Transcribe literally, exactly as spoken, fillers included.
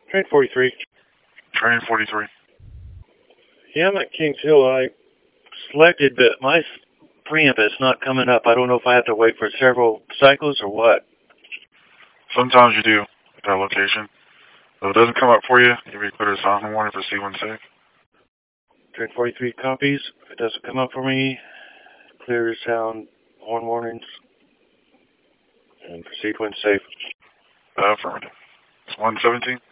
Train forty-three. Train forty-three. Yeah, I'm at Kings Hill. I selected, but my preamp is not coming up. I don't know if I have to wait for several cycles or what. Sometimes you do at that location. If it doesn't come up for you, you be clear to sound warning for C one safe. Train forty-three copies. If it doesn't come up for me, clear to sound horn warnings and proceed when safe. Affirmative. It's one seventeen.